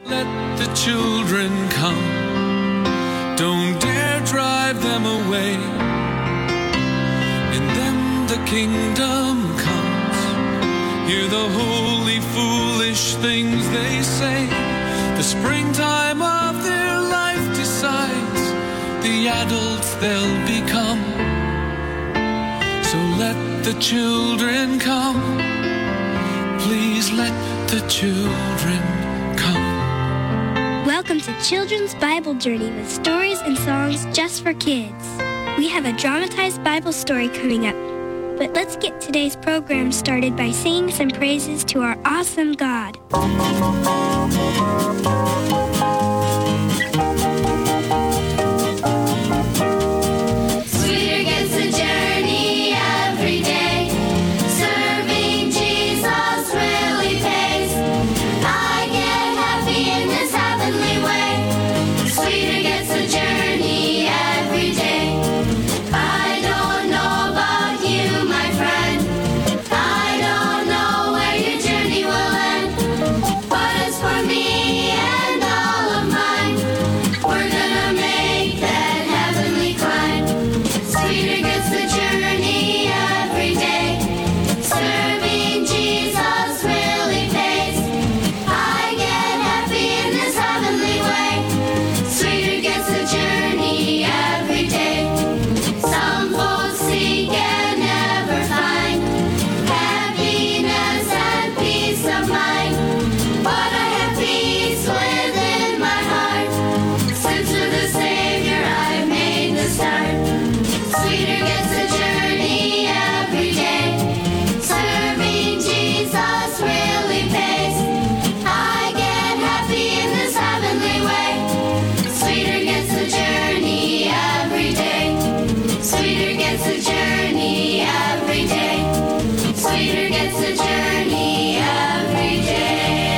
Let the children come. Don't dare drive them away. In them the kingdom comes. Hear the holy, foolish things they say. The springtime of their life decides the adults they'll become. So let the children come. Please let the children come. Welcome to Children's Bible Journey with stories and songs just for kids. We have a dramatized Bible story coming up. But let's get today's program started by singing some praises to our awesome God. Sweeter gets the journey every day. Serving Jesus really pays. I get happy in this heavenly way. Sweeter gets the journey every day. I don't know about you, my friend. I don't know where your journey will end. But as for me and all of mine, we're gonna make that heavenly climb. Sweeter gets the journey every day. Serving Jesus really pays. I get happy in this heavenly way. Sweeter gets the journey every day. Some folks seek and never find happiness and peace of mind. But I have peace within my heart. Since with the Savior I've made the start. Sweeter gets the journey every day. Serving Jesus really pays. I get happy in this heavenly way. Sweeter gets the journey every day. Sweeter gets the journey every day. Sweeter gets the journey every day.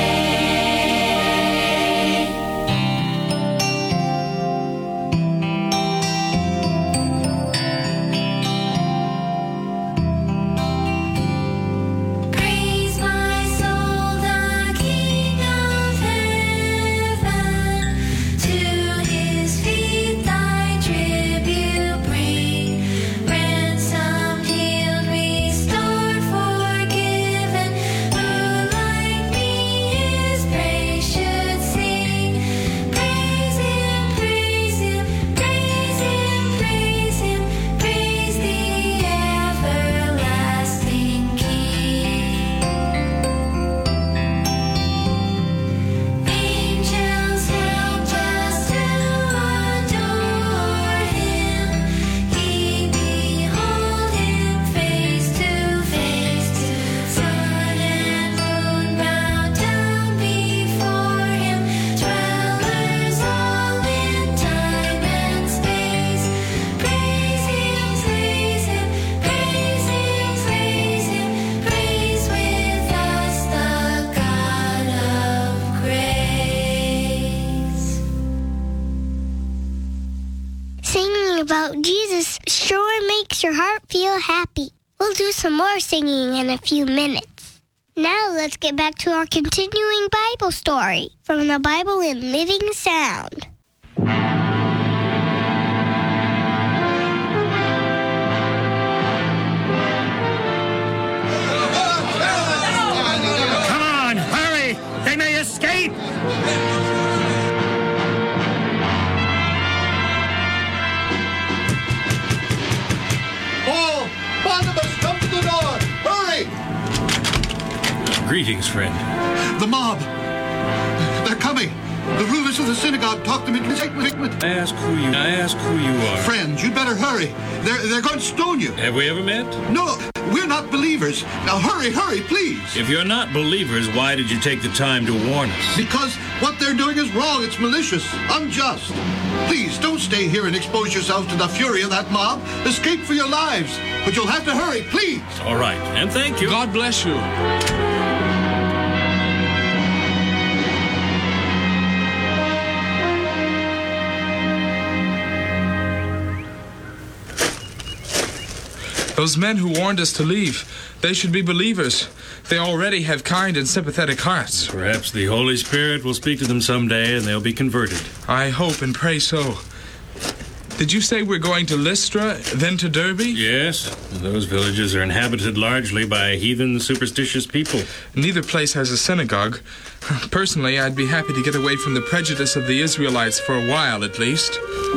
Praise my soul, the King of heaven. To his feet thy tribute bring. Ransomed, healed, restored, forgiven. Who like me his praise should sing? Praise him, praise him, praise him, praise him. Praise the everlasting King. Angels help us to adore him. He behold him face to face. Sun and moon bow down before him. Dwellers all in time and space. Praise him, praise him, praise him, praise him. Praise with us the God of grace. Singing about Jesus sure makes your heart feel happy. We'll do some more singing in a few minutes. Now let's get back to our continuing Bible story from the Bible in Living Sound. Come on, hurry! They may escape! Paul! Barnabas, come to the door! Hurry! Greetings, friend. The mob! They're coming! The rulers of the synagogue talked them into statement. I ask who you are. Friends, you'd better hurry. They're going to stone you. Have we ever met? No, we're not believers. Now hurry, please. If you're not believers, why did you take the time to warn us? Because what they're doing is wrong. It's malicious, unjust. Please, don't stay here and expose yourselves to the fury of that mob. Escape for your lives. But you'll have to hurry, please. All right, and thank you. God bless you. Those men who warned us to leave, they should be believers. They already have kind and sympathetic hearts. Perhaps the Holy Spirit will speak to them someday and they'll be converted. I hope and pray so. Did you say we're going to Lystra, then to Derbe? Yes. Those villages are inhabited largely by heathen, superstitious people. Neither place has a synagogue. Personally, I'd be happy to get away from the prejudice of the Israelites for a while, at least.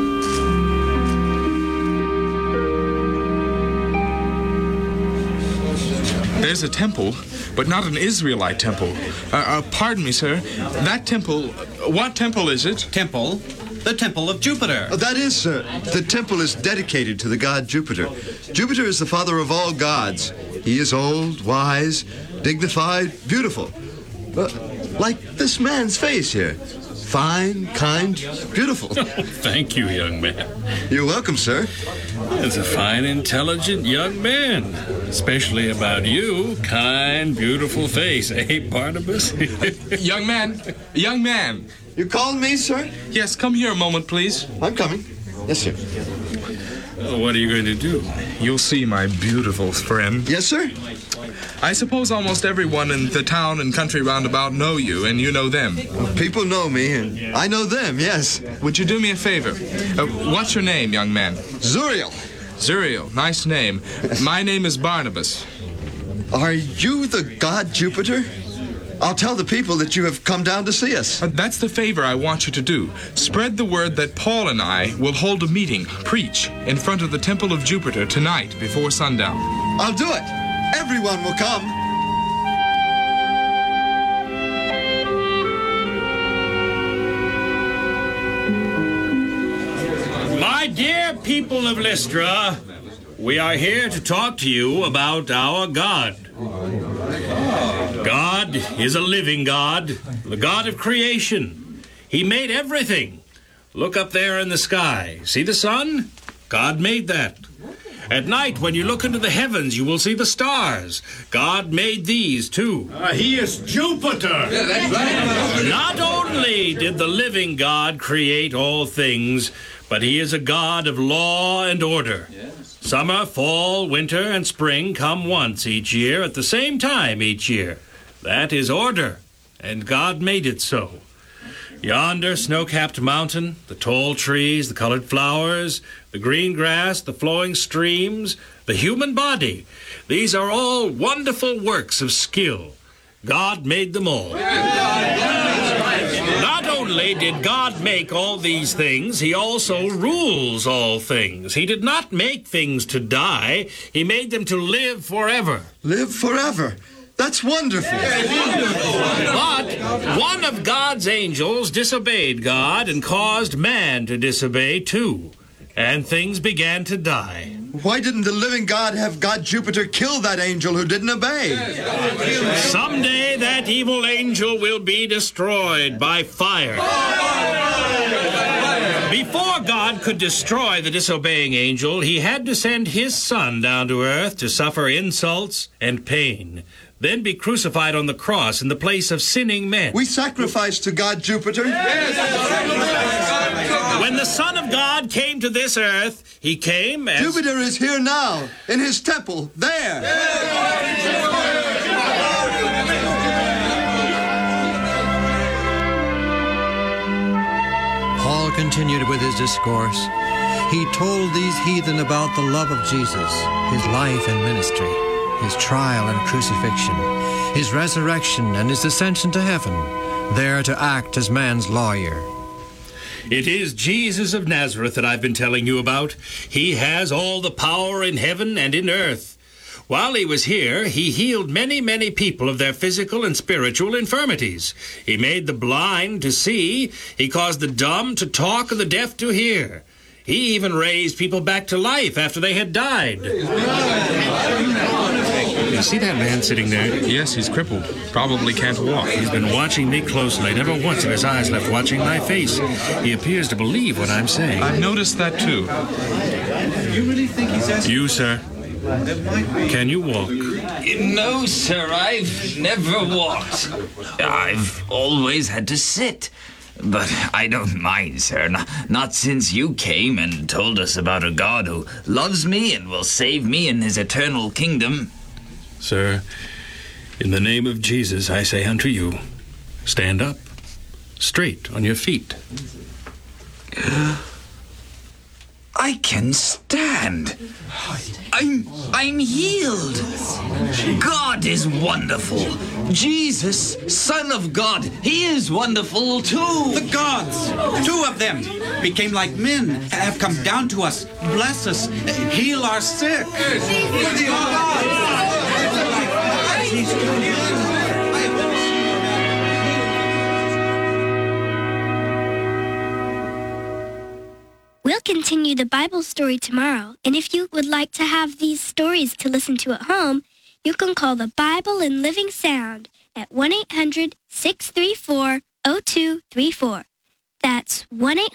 There's a temple, but not an Israelite temple. Pardon me, sir. That temple, what temple is it? Temple? The Temple of Jupiter. Oh, that is, sir. The temple is dedicated to the god Jupiter. Jupiter is the father of all gods. He is old, wise, dignified, beautiful. Like this man's face here. Fine, kind, beautiful. Thank you, young man. You're welcome, sir. It's a fine, intelligent young man. Especially about you. Kind, beautiful face. Eh, Barnabas? Young man. You called me, sir? Yes, come here a moment, please. I'm coming. Yes, sir. What are you going to do? You'll see, my beautiful friend. Yes, sir? I suppose almost everyone in the town and country roundabout know you, and you know them. People know me, and I know them, yes. Would you do me a favor? What's your name, young man? Zuriel. Zuriel, nice name. My name is Barnabas. Are you the god Jupiter? I'll tell the people that you have come down to see us. That's the favor I want you to do. Spread the word that Paul and I will hold a meeting, preach, in front of the Temple of Jupiter tonight before sundown. I'll do it. Everyone will come. My dear people of Lystra, we are here to talk to you about our God. God is a living God, the God of creation. He made everything. Look up there in the sky. See the sun? God made that. At night, when you look into the heavens, you will see the stars. God made these, too. He is Jupiter. Yeah, that's right. Not only did the living God create all things, but he is a God of law and order. Summer, fall, winter, and spring come once each year at the same time each year. That is order, and God made it so. Yonder snow-capped mountain, the tall trees, the colored flowers, the green grass, the flowing streams, the human body, these are all wonderful works of skill. God made them all. Not only did God make all these things, he also rules all things. He did not make things to die. He made them to live forever. Live forever? That's wonderful. But one of God's angels disobeyed God and caused man to disobey too. And things began to die. Why didn't the living God have God Jupiter kill that angel who didn't obey? Someday that evil angel will be destroyed by fire. Before God could destroy the disobeying angel, he had to send his son down to earth to suffer insults and pain, then be crucified on the cross in the place of sinning men. We sacrifice to God Jupiter. When the Son of God came to this earth, he came as... Jupiter is here now, in his temple, there. Paul continued with his discourse. He told these heathen about the love of Jesus, his life and ministry, his trial and crucifixion, his resurrection and his ascension to heaven, there to act as man's lawyer. It is Jesus of Nazareth that I've been telling you about. He has all the power in heaven and in earth. While he was here, he healed many, many people of their physical and spiritual infirmities. He made the blind to see. He caused the dumb to talk and the deaf to hear. He even raised people back to life after they had died. You see that man sitting there? Yes, he's crippled. Probably can't walk. He's been watching me closely. Never once have his eyes left watching my face. He appears to believe what I'm saying. I've noticed that, too. You really think he's asking... You, sir? Can you walk? No, sir, I've never walked. I've always had to sit. But I don't mind, sir. Not since you came and told us about a God who loves me and will save me in his eternal kingdom. Sir, in the name of Jesus, I say unto you, stand up, straight on your feet. I can stand. I'm healed. God is wonderful. Jesus, Son of God, he is wonderful too. The gods, 2 of them, became like men, have come down to us, bless us, heal our sick. We'll continue the Bible story tomorrow, and if you would like to have these stories to listen to at home, you can call the Bible in Living Sound at 1-800-634-0234. That's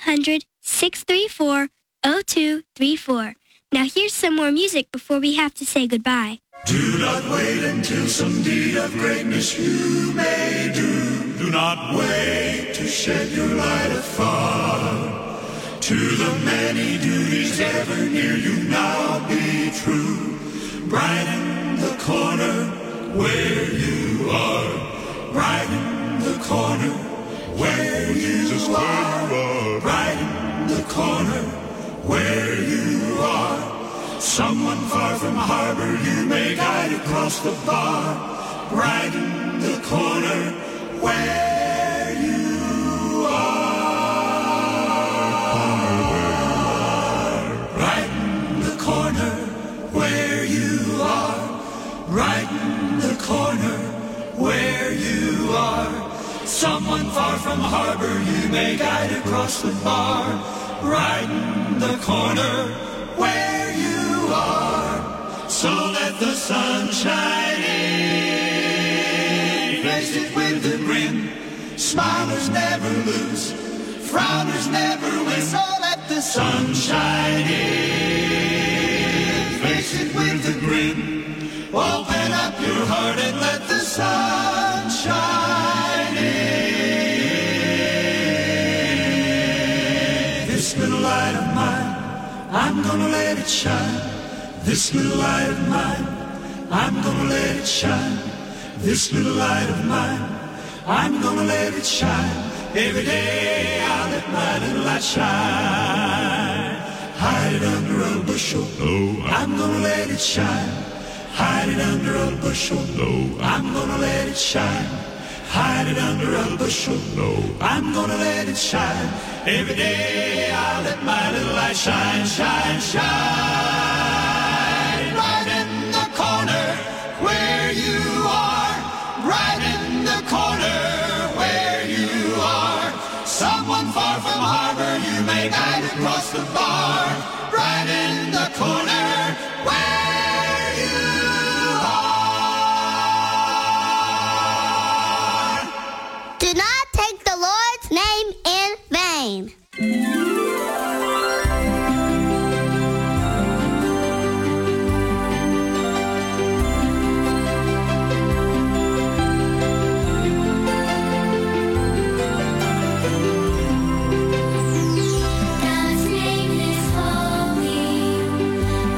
1-800-634-0234. Now here's some more music before we have to say goodbye. Do not wait until some deed of greatness you may do. Do not wait to shed your light afar. To the many duties ever near you now be true. Brighten the corner where you are. Brighten the corner where you are. Brighten the corner where you are. Someone far from harbor you may guide across the bar. Brighten the corner where you are. Brighten the corner where you are. Brighten the corner where you are. Someone far from harbor you may guide across the bar. Brighten the corner where you are. So let the sun shine in. Face it with a grin. Smilers never lose. Frowners never win. So let the sun shine in. Face it with a grin. Open up your heart and let the sun shine in. This little light of mine, I'm gonna let it shine. This little light of mine, I'm gonna let it shine. This little light of mine, I'm gonna let it shine. Every day I'll let my little light shine. Hide it under a bushel, no, I'm gonna let it shine. Hide it under a bushel, no, I'm gonna let it shine. Hide it under a bushel, no, I'm gonna let it shine. Every day I'll let my little light shine, shine, shine. Right in the corner where you are. Right in the corner where you are. Someone far from harbor you may guide across the bar. Right in the corner where you are. Do not take the Lord's name in vain. God's name is holy.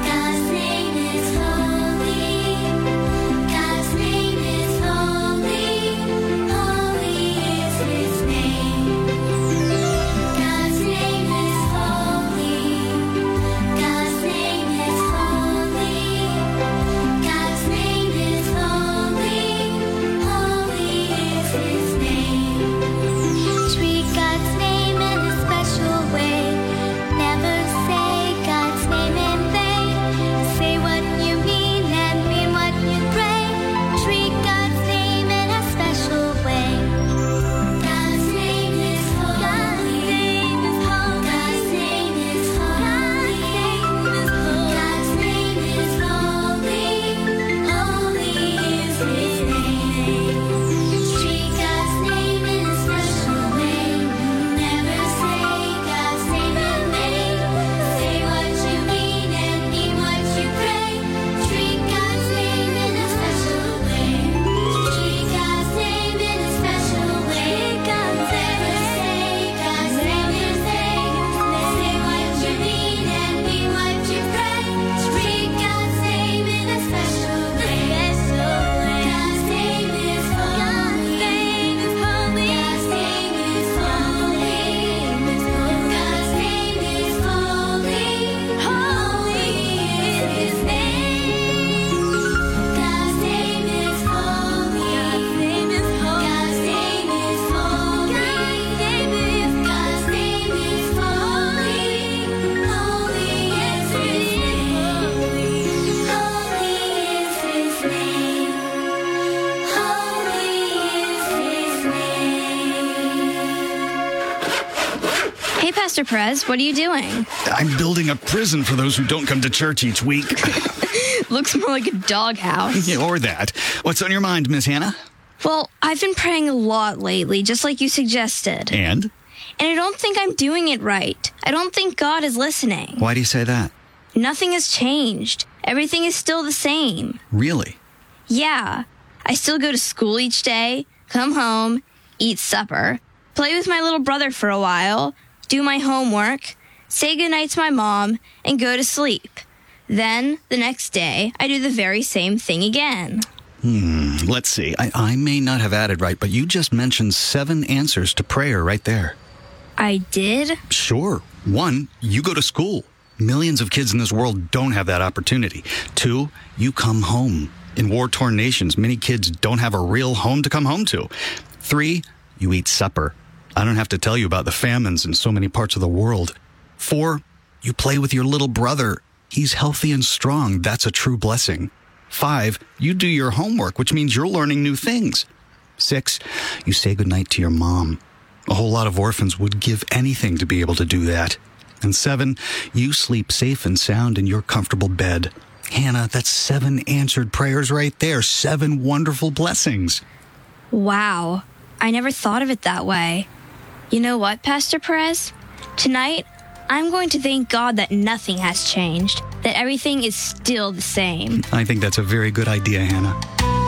Hey, Pastor Perez, what are you doing? I'm building a prison for those who don't come to church each week. Looks more like a doghouse. Yeah, or that. What's on your mind, Miss Hannah? Well, I've been praying a lot lately, just like you suggested. And I don't think I'm doing it right. I don't think God is listening. Why do you say that? Nothing has changed. Everything is still the same. Really? Yeah. I still go to school each day, come home, eat supper, play with my little brother for a while, do my homework, say goodnight to my mom, and go to sleep. Then, the next day, I do the very same thing again. Let's see. I may not have added right, but you just mentioned 7 answers to prayer right there. I did? Sure. 1, you go to school. Millions of kids in this world don't have that opportunity. 2, you come home. In war-torn nations, many kids don't have a real home to come home to. 3, you eat supper. I don't have to tell you about the famines in so many parts of the world. 4, you play with your little brother. He's healthy and strong. That's a true blessing. 5, you do your homework, which means you're learning new things. 6, you say goodnight to your mom. A whole lot of orphans would give anything to be able to do that. And 7, you sleep safe and sound in your comfortable bed. Hannah, that's 7 answered prayers right there. 7 wonderful blessings. Wow. I never thought of it that way. You know what, Pastor Perez? Tonight, I'm going to thank God that nothing has changed, that everything is still the same. I think that's a very good idea, Hannah.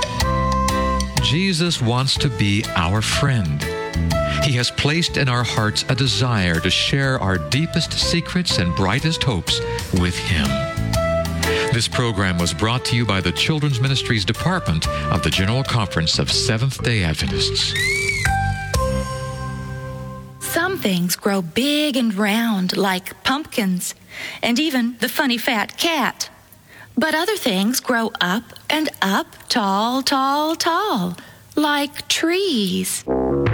Jesus wants to be our friend. He has placed in our hearts a desire to share our deepest secrets and brightest hopes with Him. This program was brought to you by the Children's Ministries Department of the General Conference of Seventh-day Adventists. Some things grow big and round, like pumpkins, and even the funny fat cat. But other things grow up and up, tall, tall, tall, like trees.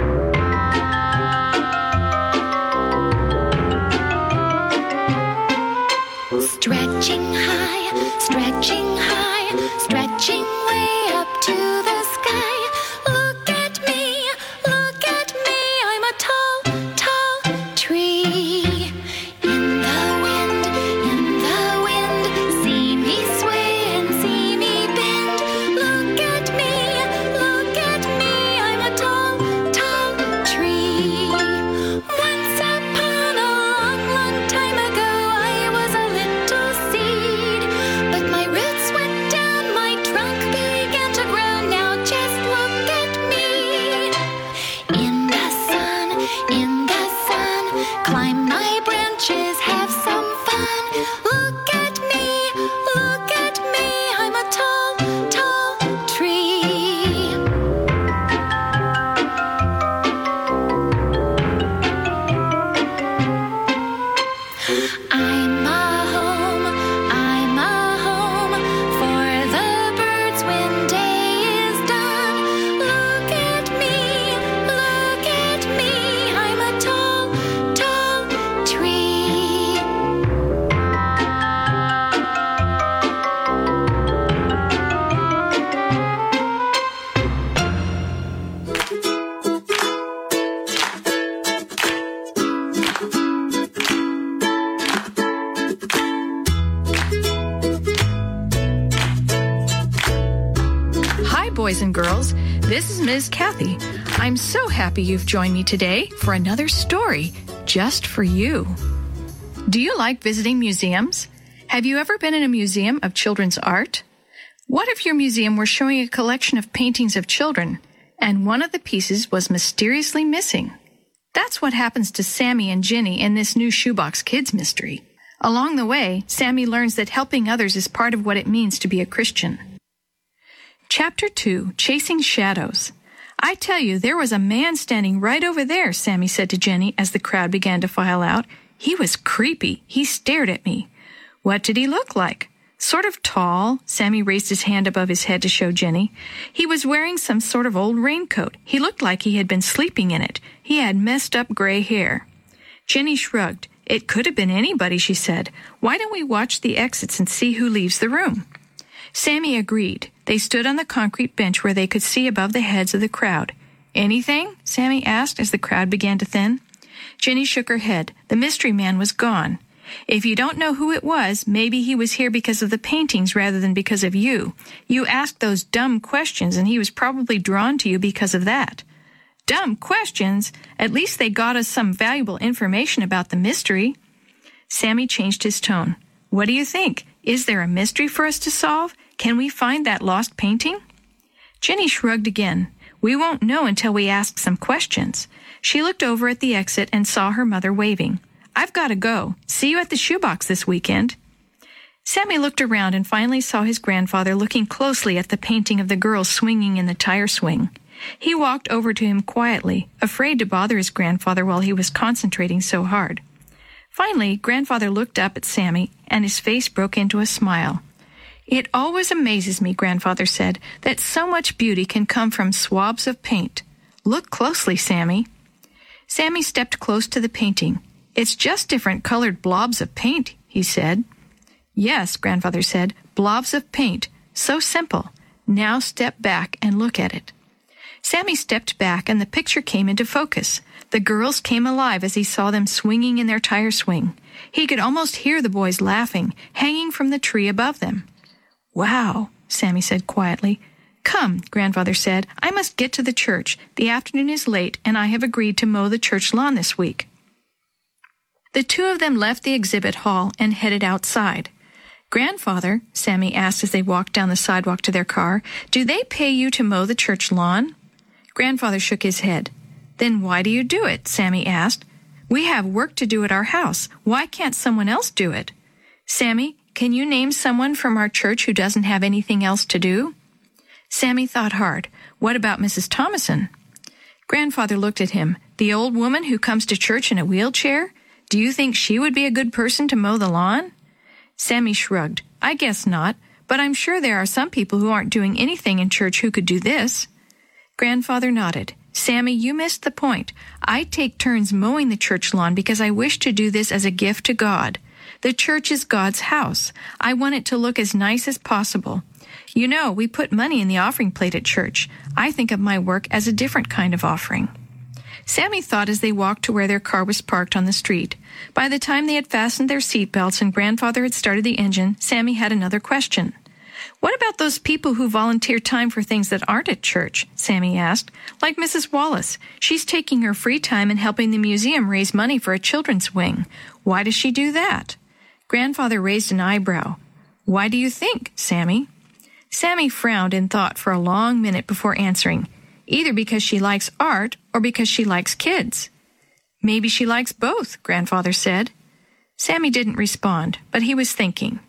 Stretching high, stretching high, stretching way up to the sky. Look at me, I'm a tall, tall tree. In the wind, see me sway and see me bend. Look at me, I'm a tall, tall tree. Once upon a long, long time ago, I was a little seed, but my roots went down, my trunk began to grow. Now just look at me. In the sun, climb my branches, have some fun. Look at me, I'm a tall, tall tree. I'm a home for the birds when day is done. Look at me, I'm a tall, tall tree. Hi, boys and girls. This is Ms. Kathy. I'm so happy you've joined me today for another story just for you. Do you like visiting museums? Have you ever been in a museum of children's art? What if your museum were showing a collection of paintings of children, and one of the pieces was mysteriously missing? That's what happens to Sammy and Ginny in this new Shoebox Kids mystery. Along the way, Sammy learns that helping others is part of what it means to be a Christian. Chapter 2, Chasing Shadows. I tell you, there was a man standing right over there, Sammy said to Jenny as the crowd began to file out. He was creepy. He stared at me. What did he look like? Sort of tall. Sammy raised his hand above his head to show Jenny. He was wearing some sort of old raincoat. He looked like he had been sleeping in it. He had messed up gray hair. Jenny shrugged. It could have been anybody, she said. Why don't we watch the exits and see who leaves the room? Sammy agreed. They stood on the concrete bench where they could see above the heads of the crowd. Anything? Sammy asked as the crowd began to thin. Jenny shook her head. The mystery man was gone. If you don't know who it was, maybe he was here because of the paintings rather than because of you. You asked those dumb questions, and he was probably drawn to you because of that. Dumb questions? At least they got us some valuable information about the mystery. Sammy changed his tone. What do you think? Is there a mystery for us to solve? Can we find that lost painting? Jenny shrugged again. We won't know until we ask some questions. She looked over at the exit and saw her mother waving. I've got to go. See you at the shoebox this weekend. Sammy looked around and finally saw his grandfather looking closely at the painting of the girl swinging in the tire swing. He walked over to him quietly, afraid to bother his grandfather while he was concentrating so hard. Finally, Grandfather looked up at Sammy, and his face broke into a smile. It always amazes me, Grandfather said, that so much beauty can come from swabs of paint. Look closely, Sammy. Sammy stepped close to the painting. It's just different colored blobs of paint, he said. Yes, Grandfather said, blobs of paint. So simple. Now step back and look at it. Sammy stepped back and the picture came into focus. The girls came alive as he saw them swinging in their tire swing. He could almost hear the boys laughing, hanging from the tree above them. Wow, Sammy said quietly. Come, Grandfather said, I must get to the church. The afternoon is late, and I have agreed to mow the church lawn this week. The two of them left the exhibit hall and headed outside. Grandfather, Sammy asked as they walked down the sidewalk to their car, do they pay you to mow the church lawn? Grandfather shook his head. Then why do you do it? Sammy asked. We have work to do at our house. Why can't someone else do it? Sammy, can you name someone from our church who doesn't have anything else to do? Sammy thought hard. What about Mrs. Thomason? Grandfather looked at him. The old woman who comes to church in a wheelchair? Do you think she would be a good person to mow the lawn? Sammy shrugged. I guess not, but I'm sure there are some people who aren't doing anything in church who could do this. Grandfather nodded. Sammy, you missed the point. I take turns mowing the church lawn because I wish to do this as a gift to God. The church is God's house. I want it to look as nice as possible. You know, we put money in the offering plate at church. I think of my work as a different kind of offering. Sammy thought as they walked to where their car was parked on the street. By the time they had fastened their seat belts and Grandfather had started the engine, Sammy had another question. What about those people who volunteer time for things that aren't at church? Sammy asked. Like Mrs. Wallace. She's taking her free time and helping the museum raise money for a children's wing. Why does she do that? Grandfather raised an eyebrow. Why do you think, Sammy? Sammy frowned and thought for a long minute before answering. Either because she likes art or because she likes kids. Maybe she likes both, Grandfather said. Sammy didn't respond, but he was thinking.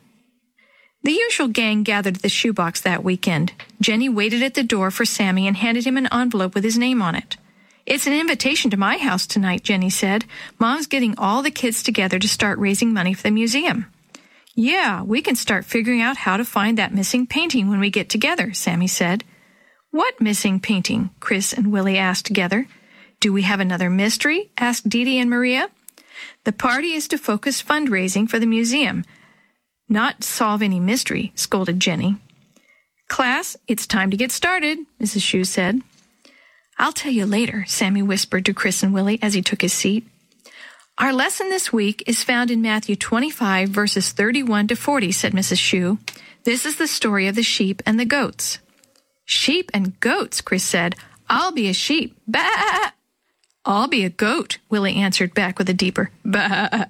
The usual gang gathered at the shoebox that weekend. Jenny waited at the door for Sammy and handed him an envelope with his name on it. It's an invitation to my house tonight, Jenny said. Mom's getting all the kids together to start raising money for the museum. Yeah, we can start figuring out how to find that missing painting when we get together, Sammy said. What missing painting? Chris and Willie asked together. Do we have another mystery? Asked Dee Dee and Maria. The party is to focus fundraising for the museum. Not solve any mystery, scolded Jenny. Class, it's time to get started, Mrs. Shue said. I'll tell you later, Sammy whispered to Chris and Willie as he took his seat. Our lesson this week is found in Matthew 25, verses 31 to 40, said Mrs. Shue. This is the story of the sheep and the goats. Sheep and goats, Chris said. I'll be a sheep. Bah! I'll be a goat, Willie answered back with a deeper bah.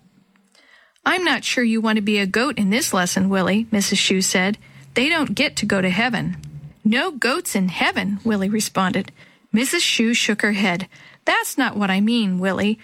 I'm not sure you want to be a goat in this lesson, Willie, Mrs. Shue said. They don't get to go to heaven. No goats in heaven, Willie responded. Mrs. Shue shook her head. That's not what I mean, Willie.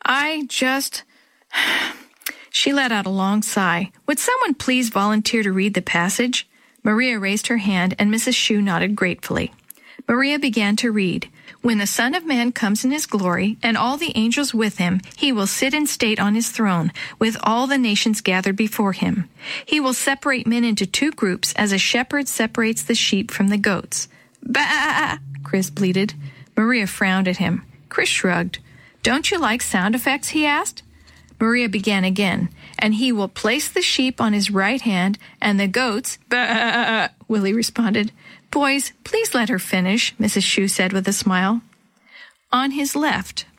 She let out a long sigh. Would someone please volunteer to read the passage? Maria raised her hand, and Mrs. Shue nodded gratefully. Maria began to read. When the Son of Man comes in his glory, and all the angels with him, he will sit in state on his throne, with all the nations gathered before him. He will separate men into two groups, as a shepherd separates the sheep from the goats. Bah! Chris bleated. Maria frowned at him. Chris shrugged. Don't you like sound effects? He asked. Maria began again. And he will place the sheep on his right hand, and the goats... Bah! Willie responded. Boys, please let her finish, Mrs. Shue said with a smile. On his left.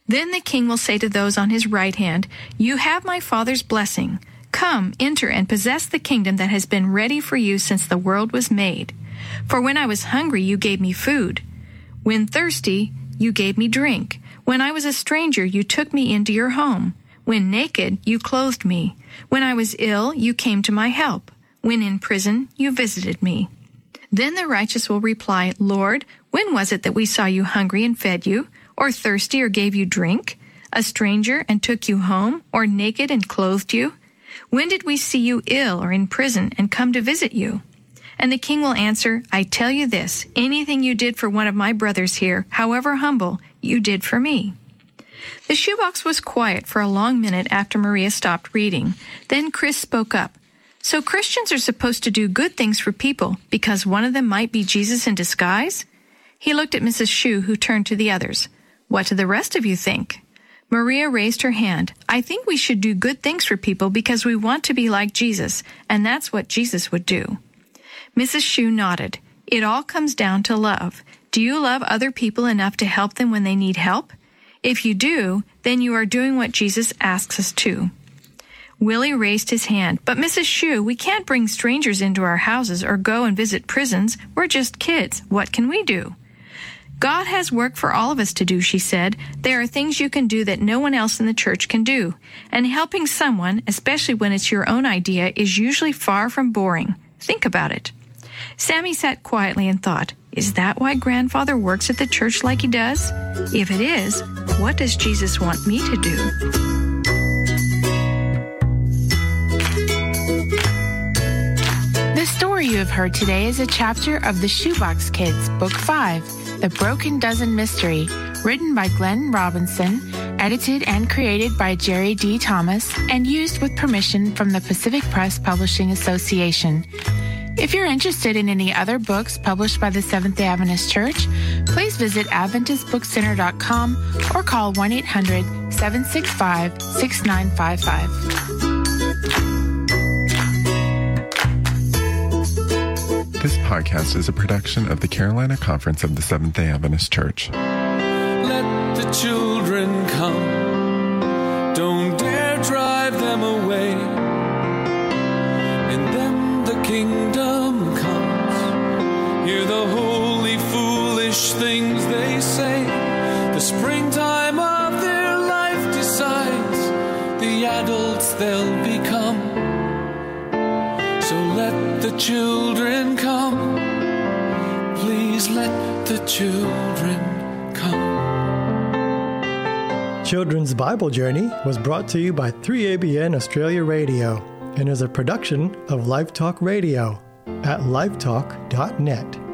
Then the king will say to those on his right hand, "You have my Father's blessing. Come, enter, and possess the kingdom that has been ready for you since the world was made. For when I was hungry, you gave me food. When thirsty, you gave me drink. When I was a stranger, you took me into your home. When naked, you clothed me. When I was ill, you came to my help. When in prison, you visited me." Then the righteous will reply, "Lord, when was it that we saw you hungry and fed you, or thirsty or gave you drink, a stranger and took you home, or naked and clothed you? When did we see you ill or in prison and come to visit you?" And the king will answer, "I tell you this, anything you did for one of my brothers here, however humble, you did for me." The shoebox was quiet for a long minute after Maria stopped reading. Then Chris spoke up. "So Christians are supposed to do good things for people because one of them might be Jesus in disguise?" He looked at Mrs. Shue, who turned to the others. "What do the rest of you think?" Maria raised her hand. "I think we should do good things for people because we want to be like Jesus, and that's what Jesus would do." Mrs. Shue nodded. "It all comes down to love. Do you love other people enough to help them when they need help? If you do, then you are doing what Jesus asks us to." Willie raised his hand. "But Mrs. Shue, we can't bring strangers into our houses or go and visit prisons. We're just kids. What can we do?" "God has work for all of us to do," she said. "There are things you can do that no one else in the church can do. And helping someone, especially when it's your own idea, is usually far from boring. Think about it." Sammy sat quietly and thought, is that why Grandfather works at the church like he does? If it is, what does Jesus want me to do? The story you have heard today is a chapter of The Shoebox Kids, Book 5, The Broken Dozen Mystery, written by Glenn Robinson, edited and created by Jerry D. Thomas, and used with permission from the Pacific Press Publishing Association. If you're interested in any other books published by the Seventh-day Adventist Church, please visit AdventistBookCenter.com or call 1-800-765-6955. This podcast is a production of the Carolina Conference of the Seventh-day Adventist Church. Let the children come. Don't dare drive them away. In them the kingdom comes. Hear the holy, foolish things they say. The springtime of their life decides the adults they'll become. So let the children come. Please let the children come. Children's Bible Journey was brought to you by 3ABN Australia Radio and is a production of Live Talk Radio at livetalk.net.